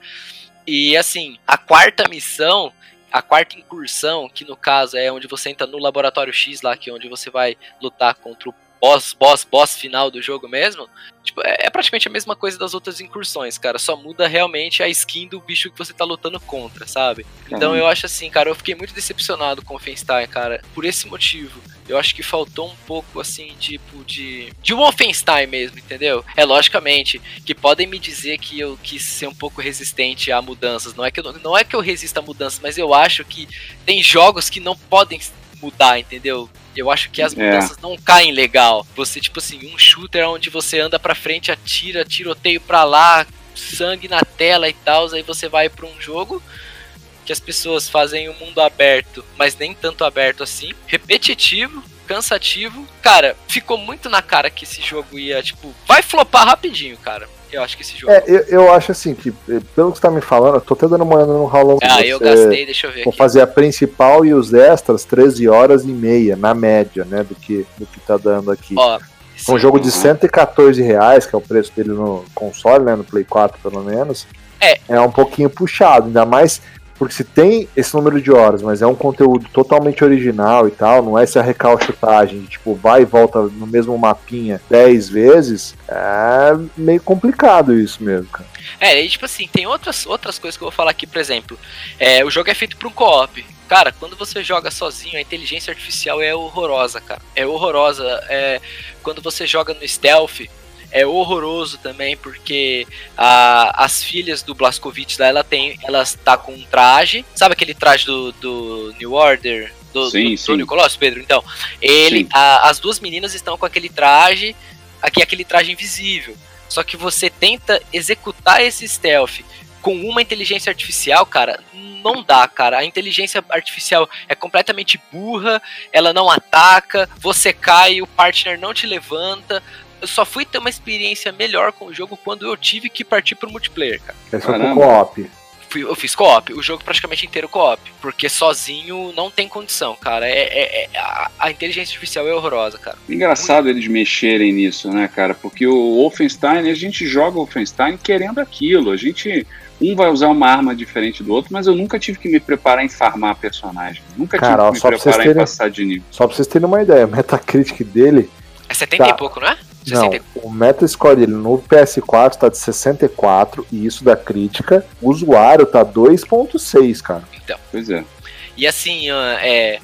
E assim, a quarta missão, a quarta incursão, que no caso é onde você entra no laboratório X lá, que é onde você vai lutar contra o boss, boss, boss final do jogo mesmo, tipo, é, é praticamente a mesma coisa das outras incursões, cara, só muda realmente a skin do bicho que você tá lutando contra, sabe? Então Caramba. eu acho assim, cara, eu fiquei muito decepcionado com o Wolfenstein, cara, por esse motivo. Eu acho que faltou um pouco, assim, tipo, de... De um Wolfenstein mesmo, entendeu? É, logicamente, que podem me dizer que eu quis ser um pouco resistente a mudanças. Não é que eu, não é que eu resista a mudanças, mas eu acho que tem jogos que não podem mudar, entendeu? Eu acho que as É. mudanças não caem legal. Você, tipo assim, um shooter onde você anda pra frente, atira, tiroteio pra lá, sangue na tela e tal, aí você vai pra um jogo que as pessoas fazem um mundo aberto, mas nem tanto aberto assim, repetitivo, cansativo. Cara, ficou muito na cara que esse jogo ia, tipo, vai flopar rapidinho, cara. Eu acho que esse jogo... É, eu, eu acho assim, que eh, pelo que você tá me falando, eu tô até dando uma olhada no How Long Ah, você eu gastei, deixa eu ver for aqui. fazer a principal e os extras, treze horas e meia, na média, né, do que, do que tá dando aqui. Ó, É um jogo de cento e quatorze reais, que é o preço dele no console, né, no Play quatro pelo menos. É. É um pouquinho puxado, ainda mais porque se tem esse número de horas, mas é um conteúdo totalmente original e tal, não é essa recalchutagem, tipo, vai e volta no mesmo mapinha dez vezes, é meio complicado isso mesmo, cara. É, e tipo assim, tem outras, outras coisas que eu vou falar aqui, por exemplo. É, o jogo é feito para um co-op. Cara, quando você joga sozinho, a inteligência artificial é horrorosa, cara. É horrorosa. É, quando você joga no stealth, é horroroso também, porque a, as filhas do Blazkowicz lá, ela tem, elas tá com um traje, sabe aquele traje do, do New Order? Do, Sim, do, sim. do Tony Colossus, Pedro? Então, ele, Sim. a, as duas meninas estão com aquele traje, aqui é aquele traje invisível. Só que você tenta executar esse stealth com uma inteligência artificial, cara, não dá, cara. A inteligência artificial é completamente burra, ela não ataca, você cai, o partner não te levanta. Eu só fui ter uma experiência melhor com o jogo quando eu tive que partir pro multiplayer, cara. Esse foi pro Caramba. co-op. Fui- Eu fiz co-op, o jogo praticamente inteiro co-op, porque sozinho não tem condição, cara. É, é- é- a, a inteligência artificial é horrorosa, cara. Engraçado eles mexerem nisso, né, cara? Porque o Wolfenstein, a gente joga o Wolfenstein querendo aquilo. A gente... Um vai usar uma arma diferente do outro, mas eu nunca tive que me preparar em farmar personagem. Nunca Cara, ó, tive que só me pra vocês preparar em terem- passar de nível. Só pra vocês terem uma ideia, o Metacritic dele, É setenta Tá. e pouco, não é? não, sessenta e- o Metascore dele no P S quatro tá de sessenta e quatro, e isso da crítica, o usuário tá dois ponto seis, cara. Então. Pois é. E assim, ah, é,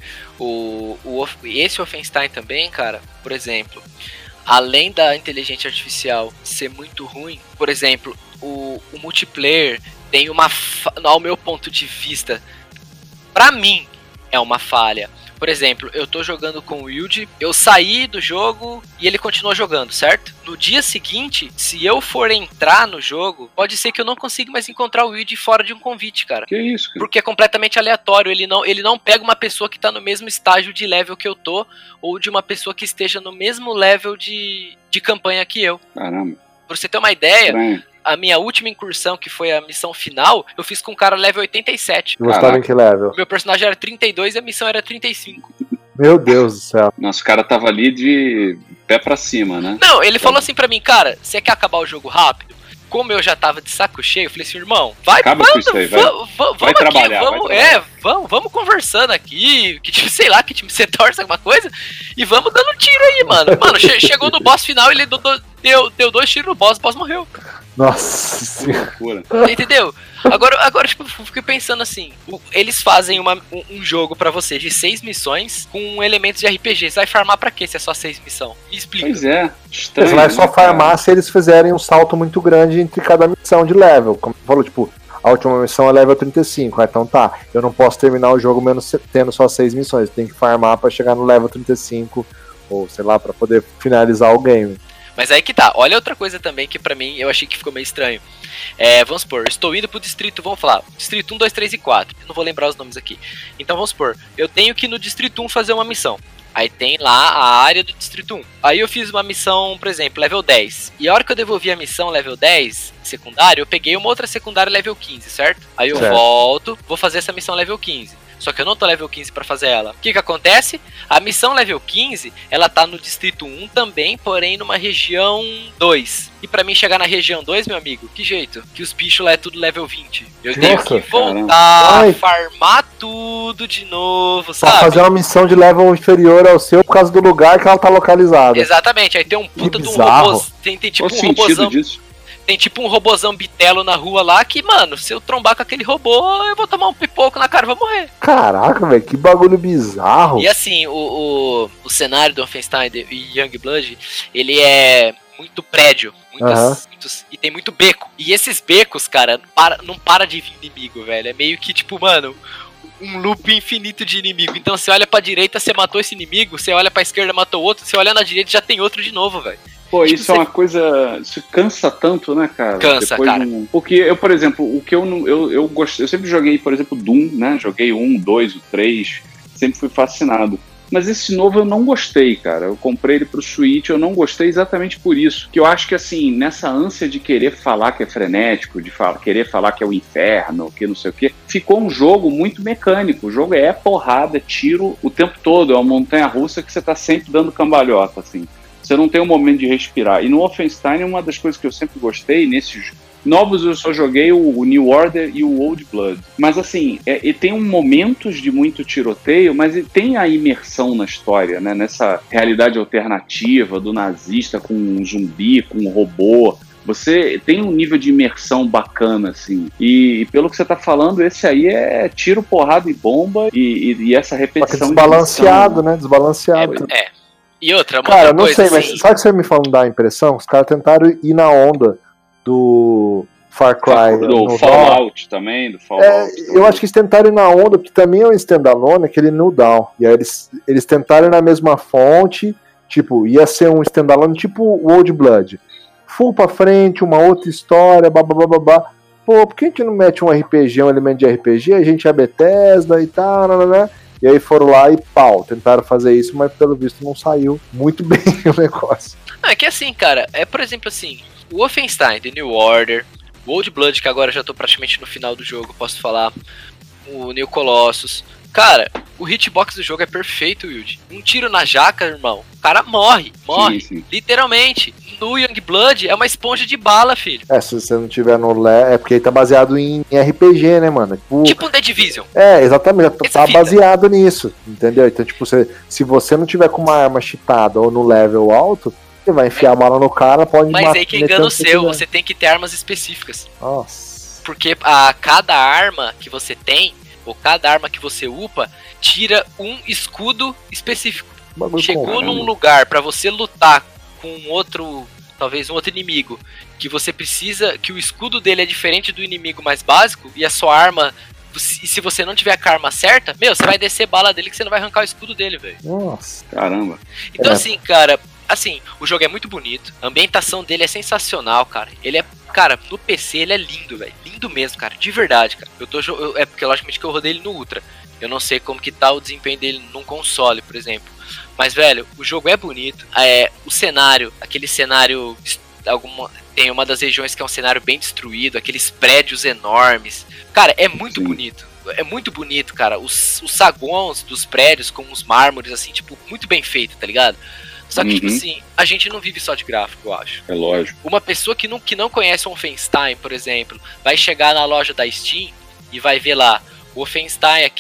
o, o, Wolf- esse Wolfenstein também, cara, por exemplo, além da inteligência artificial ser muito ruim, por exemplo, o, o multiplayer tem uma, fa- ao meu ponto de vista, pra mim, é uma falha. Por exemplo, eu tô jogando com o Yuji, eu saí do jogo e ele continua jogando, certo? No dia seguinte, se eu for entrar no jogo, pode ser que eu não consiga mais encontrar o Yuji fora de um convite, cara. Que isso, cara? Porque é completamente aleatório, ele não, ele não pega uma pessoa que tá no mesmo estágio de level que eu tô, ou de uma pessoa que esteja no mesmo level de, de campanha que eu. Caramba. Pra você ter uma ideia, Estranho. a minha última incursão, que foi a missão final, eu fiz com um cara level oitenta e sete. E você Caraca. tava em que level? Meu personagem era trinta e dois e a missão era trinta e cinco. Meu Deus do céu. Nosso cara tava ali de pé pra cima, né? Não, ele falou assim pra mim, cara, você quer acabar o jogo rápido? Como eu já tava de saco cheio, eu falei assim, irmão, vai, Acaba manda, com isso aí, vai. va- va- vamos Vai aqui, trabalhar, vamos, vai é, trabalhar. vamos, vamos conversando aqui, que tipo, sei lá, que time você torce alguma coisa, e vamos dando tiro aí, mano. Mano, che- chegou no boss final, ele do- do- deu, deu dois tiros no boss, o boss morreu. Nossa senhora. Entendeu? Agora, agora tipo, eu fiquei pensando assim, eles fazem uma, um, um jogo pra você de seis missões com elementos de R P G. Você vai farmar pra quê se é só seis missões? Me explica. Pois é, estranho, você vai só né, farmar cara? se eles fizerem um salto muito grande entre cada missão de level. Como você falou, tipo, a última missão é level trinta e cinco. Ah, então tá, eu não posso terminar o jogo menos tendo só seis missões. Tem que farmar pra chegar no level trinta e cinco, ou sei lá, pra poder finalizar o game. Mas aí que tá, olha outra coisa também que pra mim eu achei que ficou meio estranho. É, vamos supor, eu estou indo pro distrito, vamos falar, distrito um, dois, três e quatro. Eu não vou lembrar os nomes aqui. Então vamos supor, eu tenho que ir no distrito um fazer uma missão. Aí tem lá a área do distrito um. Aí eu fiz uma missão, por exemplo, level dez. E a hora que eu devolvi a missão level dez, secundária, eu peguei uma outra secundária level quinze, certo? Aí eu certo. volto, vou fazer essa missão level quinze. Só que eu não tô level quinze pra fazer ela. O que que acontece? A missão level quinze, ela tá no distrito um também, porém numa região dois. E pra mim chegar na região dois, meu amigo, que jeito? Que os bichos lá é tudo level vinte. Eu tenho Nossa, que voltar, caramba. farmar tudo de novo, Pra sabe? fazer uma missão de level inferior ao seu por causa do lugar que ela tá localizada. Exatamente, aí tem um puta de um bizarro. robô. Tem, tem tipo Qual o um sentido robôzão. disso? Tem tipo um robôzão bitelo na rua lá que, mano, se eu trombar com aquele robô, eu vou tomar um pipoco na cara e vou morrer. Caraca, velho, que bagulho bizarro. E assim, o, o, o cenário do Wolfenstein e Youngblood, ele é muito prédio, muitas, Uhum. muitos, e tem muito beco. E esses becos, cara, não para, não para de vir inimigo, velho. É meio que tipo, mano, um loop infinito de inimigo. Então você olha pra direita, você matou esse inimigo, você olha pra esquerda, matou outro, você olha na direita, já tem outro de novo, velho. Pô, Tipo, isso você- é uma coisa. Isso cansa tanto, né, cara? Cansa, Depois cara. de um- Porque eu, por exemplo, o que eu não. Eu, eu, gost... eu sempre joguei, por exemplo, Doom, né? Joguei o um, dois, o três. Sempre fui fascinado. Mas esse novo eu não gostei, cara. Eu comprei ele pro Switch, eu não gostei exatamente por isso. Que eu acho que, assim, nessa ânsia de querer falar que é frenético, de falar, querer falar que é o inferno, que não sei o quê, ficou um jogo muito mecânico. O jogo é porrada, tiro o tempo todo. É uma montanha-russa que você tá sempre dando cambalhota, assim. Você não tem um momento de respirar. E no Wolfenstein, uma das coisas que eu sempre gostei, nesses novos eu só joguei o, o New Order e o Old Blood. Mas assim, é, e tem um momentos de muito tiroteio, mas ele tem a imersão na história, né? Nessa realidade alternativa do nazista com um zumbi, com um robô. Você tem um nível de imersão bacana, assim. E, e pelo que você tá falando, esse aí é tiro, porrada e bomba e, e, e essa Só que repetição. desbalanceado, de né? Desbalanceado. É, é. E outra, uma Cara, outra eu não coisa, sei, assim, mas sabe o que você me falando dá a impressão? Os caras tentaram ir na onda do Far Cry. do no Fallout também, do Fallout. É, eu acho que eles tentaram ir na onda, que também é um standalone, aquele no down. E aí eles, eles tentaram ir na mesma fonte, tipo, ia ser um standalone tipo o Old Blood. Full pra frente, uma outra história, babá. Pô, por que a gente não mete um R P G, um elemento de R P G? A gente é Bethesda e tal, né? E aí foram lá e pau, tentaram fazer isso, mas pelo visto não saiu muito bem o negócio. Ah, é que assim, cara, é por exemplo assim, o Wolfenstein, The New Order, o Old Blood, que agora já tô praticamente no final do jogo, posso falar, o New Colossus. Cara, o hitbox do jogo é perfeito, Wilde. Um tiro na jaca, irmão, o cara morre, morre, Sim, sim. literalmente. No Youngblood é uma esponja de bala, filho. É, se você não tiver no L E, é porque ele tá baseado em, em R P G, né, mano? Tipo, Tipo um The Division. é, exatamente, Essa tá fita. baseado nisso, entendeu? Então, tipo, você, se você não tiver com uma arma cheatada ou no level alto, você vai enfiar a bala no cara, pode Mas matar- aí que meter engana o onde você seu, quiser. você tem que ter armas específicas. Nossa. Porque a cada arma que você tem, ou cada arma que você upa, tira um escudo específico. Bagulho Chegou com- num lugar pra você lutar com outro, talvez um outro inimigo, que você precisa, que o escudo dele é diferente do inimigo mais básico, e a sua arma, e se você não tiver com a arma certa, meu, você vai descer bala dele que você não vai arrancar o escudo dele, velho. Nossa. Caramba. Então É. assim, cara, assim, o jogo é muito bonito, a ambientação dele é sensacional, cara. Ele é, cara, no P C ele é lindo, velho. Lindo mesmo, cara, de verdade, cara. Eu tô jo- eu, é porque logicamente que eu rodei ele no Ultra. Eu não sei como que tá o desempenho dele num console, por exemplo. Mas, velho, o jogo é bonito. É, o cenário, aquele cenário. Alguma, tem uma das regiões que é um cenário bem destruído, aqueles prédios enormes. Cara, é muito Sim. bonito. É muito bonito, cara. Os, os saguões dos prédios com os mármores, assim, tipo, muito bem feito, tá ligado? Só que, tipo Uhum. assim, a gente não vive só de gráfico, eu acho. É lógico. Uma pessoa que não, que não conhece o Wolfenstein, por exemplo, vai chegar na loja da Steam e vai ver lá, o Wolfenstein aqui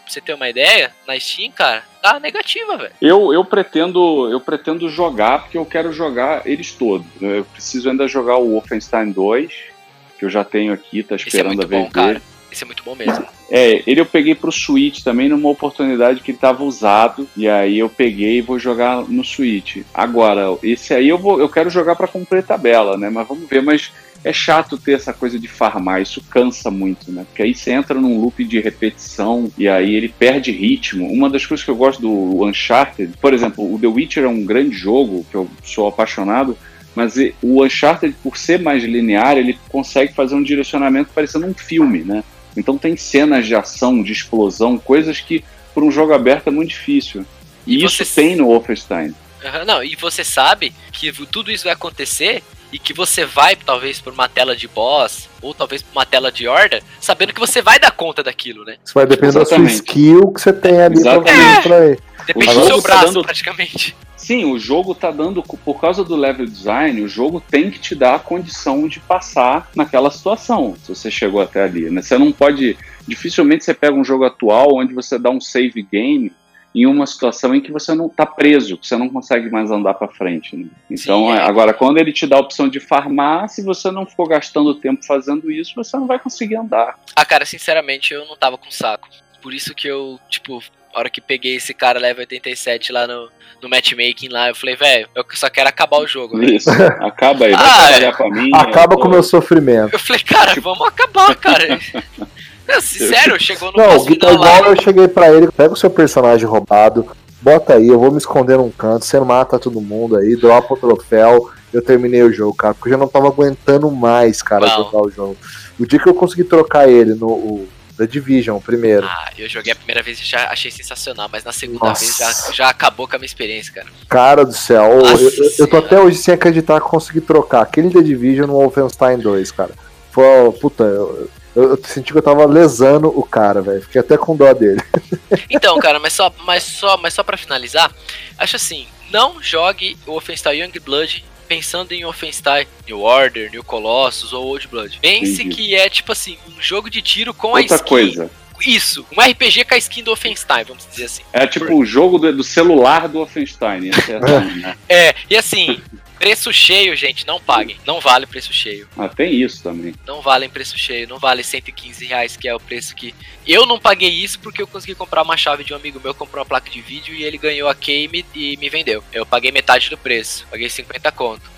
pra você ter uma ideia, na Steam, cara, tá negativa, velho. Eu, eu, pretendo, eu pretendo jogar, porque eu quero jogar eles todos. Eu preciso ainda jogar o Wolfenstein dois, que eu já tenho aqui, tá esperando Esse é muito a vez bom, cara. dele. Esse é muito bom mesmo. É, ele eu peguei pro Switch também numa oportunidade que ele tava usado, e aí eu peguei e vou jogar no Switch. Agora, esse aí eu, vou, eu quero jogar pra cumprir tabela, né? Mas vamos ver, mas é chato ter essa coisa de farmar, isso cansa muito, né? Porque aí você entra num loop de repetição e aí ele perde ritmo. Uma das coisas que eu gosto do Uncharted, por exemplo, o The Witcher é um grande jogo, que eu sou apaixonado, mas o Uncharted, por ser mais linear, ele consegue fazer um direcionamento parecendo um filme, né? Então tem cenas de ação, de explosão, coisas que por um jogo aberto é muito difícil. E, e isso você... tem no Wolfenstein. Uhum, não, e você sabe que tudo isso vai acontecer e que você vai, talvez, por uma tela de boss, ou talvez por uma tela de horda, sabendo que você vai dar conta daquilo, né? Isso vai depender Exatamente. da sua skill que você tem ali pra, é. pra ir. Depende do seu braço, tá dando... praticamente. Sim, o jogo tá dando, por causa do level design, o jogo tem que te dar a condição de passar naquela situação, se você chegou até ali, né? Você não pode, dificilmente você pega um jogo atual onde você dá um save game em uma situação em que você não tá preso, que você não consegue mais andar para frente, né? Então, Sim, é. agora, quando ele te dá a opção de farmar, se você não for gastando tempo fazendo isso, você não vai conseguir andar. Ah, cara, sinceramente, eu não tava com saco. Por isso que eu, tipo, a hora que peguei esse cara level oitenta e sete lá no, no matchmaking lá, eu falei, velho, eu só quero acabar o jogo. Véio. Isso, acaba aí, vai ah, trabalhar é. pra mim. Acaba tô... com o meu sofrimento. Eu falei, cara, vamos acabar, cara. Não, sério, chegou no Não, final igual lá. Eu cheguei pra ele, pega o seu personagem roubado, bota aí, eu vou me esconder num canto, você mata todo mundo aí, dropa o troféu, eu terminei o jogo, cara, porque eu já não tava aguentando mais, cara, Bom. jogar o jogo. O dia que eu consegui trocar ele no o, The Division, o primeiro. Ah, eu joguei a primeira vez e já achei sensacional, mas na segunda Nossa. vez já, já acabou com a minha experiência, cara. Cara do céu, eu, eu, eu tô até hoje sem acreditar que consegui trocar aquele The Division no Wolfenstein dois, cara. Foi, puta, eu... Eu, eu senti que eu tava lesando o cara, velho. Fiquei até com dó dele. Então, cara, mas só, mas, só, mas só pra finalizar, acho assim, não jogue o Wolfenstein Youngblood pensando em Wolfenstein New Order, New Colossus ou Old Blood. Pense Entendi. que é, tipo assim, um jogo de tiro com Outra a skin... coisa. Isso, um R P G com a skin do Wolfenstein, vamos dizer assim. É tipo Por... o jogo do, do celular do Wolfenstein. É, é, e assim... Preço cheio, gente, não paguem. Não vale preço cheio. Ah, tem isso também. Não vale preço cheio, não vale cento e quinze reais, que é o preço que... Eu não paguei isso porque eu consegui comprar uma chave de um amigo meu, comprou uma placa de vídeo e ele ganhou a key e me vendeu. Eu paguei metade do preço, paguei cinquenta conto.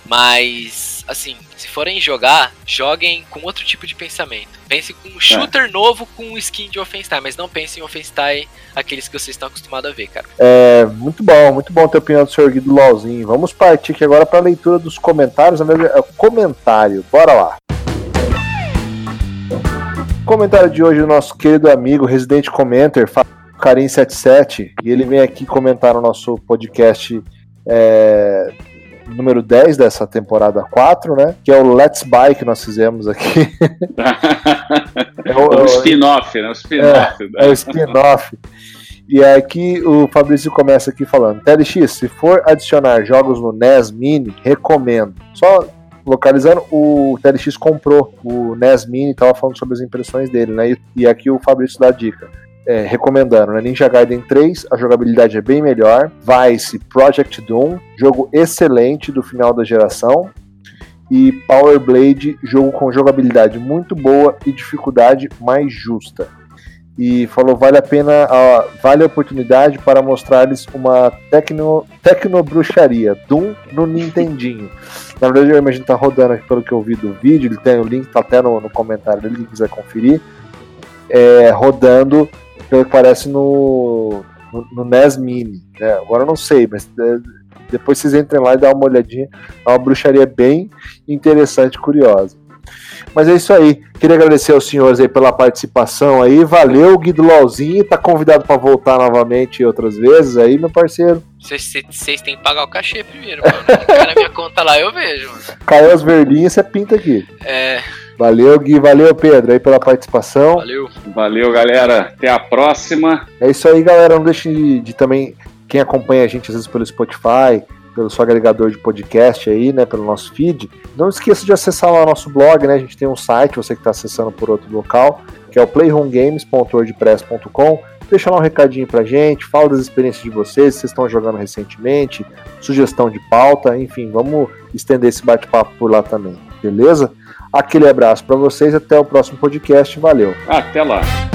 Mas, assim, se forem jogar, joguem com outro tipo de pensamento. Pense com um shooter é. novo com um skin de Wolfenstein, mas não pense em Wolfenstein aqueles que vocês estão acostumados a ver, cara. É, muito bom, muito bom ter a opinião do senhor Guido Lauzinho. Vamos partir aqui agora para a leitura dos comentários. É, comentário, bora lá. Comentário de hoje do nosso querido amigo Resident Commenter, Karim setenta e sete, e ele vem aqui comentar no nosso podcast é, número dez dessa temporada quatro, né? Que é o Let's Buy que nós fizemos aqui. é o, é o spin-off, né? O spin-off. É, é o spin-off. E aqui o Fabrício começa aqui falando: T L X, se for adicionar jogos no N E S Mini, recomendo. Só localizando, o T L X comprou o N E S Mini e estava falando sobre as impressões dele, né? E, e aqui o Fabrício dá a dica. É, recomendando, né? Ninja Gaiden três, a jogabilidade é bem melhor. Vice, Project Doom, jogo excelente do final da geração. E Power Blade, jogo com jogabilidade muito boa e dificuldade mais justa. E falou, vale a pena, uh, vale a oportunidade para mostrar-lhes uma tecno, tecnobruxaria, Doom no Nintendinho. Na verdade, eu imagino que tá rodando aqui pelo que eu vi do vídeo, ele tem o link, tá até no, no comentário dele, quem quiser conferir. É, rodando, pelo que parece, no, no, no N E S Mini. Né? Agora eu não sei, mas é, depois vocês entrem lá e dá uma olhadinha. É uma bruxaria bem interessante e curiosa. Mas é isso aí. Queria agradecer aos senhores aí pela participação aí. Valeu, Guido Lauzinho. Tá convidado para voltar novamente outras vezes aí, meu parceiro. Vocês têm que pagar o cachê primeiro, mano. Cara, minha conta lá eu vejo, mano. Caiu as verdinhas, você pinta aqui. É... Valeu, Gui. Valeu, Pedro, aí pela participação. Valeu. Valeu, galera. Até a próxima. É isso aí, galera. Não deixe de, de também, quem acompanha a gente às vezes pelo Spotify, pelo seu agregador de podcast aí, né, pelo nosso feed, não esqueça de acessar lá o nosso blog, né, a gente tem um site, você que está acessando por outro local, que é o playroomgames ponto wordpress ponto com, deixa lá um recadinho pra gente, fala das experiências de vocês, vocês estão jogando recentemente, sugestão de pauta, enfim, vamos estender esse bate-papo por lá também, beleza? Aquele abraço pra vocês, até o próximo podcast, valeu! Até lá!